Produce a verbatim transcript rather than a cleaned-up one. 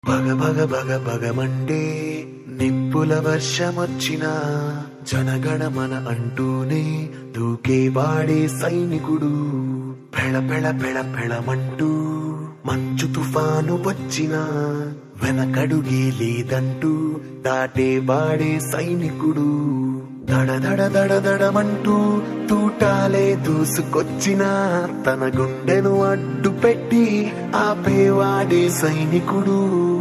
భగ భగ భగ భగమండే నిప్పుల వర్షమొచ్చినా జనగణమన అంటూనే దూకేవాడే సైనికుడు. పెళ పెళ పెళ పెళమంటూ మంచు తుఫాను వచ్చినా వెనకడుగే లేదంటూ దాటేవాడే సైనికుడు. దడ దడ దడ దడమంటూ తూటాలే దూసుకొచ్చినా తన గుండెను అడ్డు పెట్టి ఆపేవాడే సైనికుడు.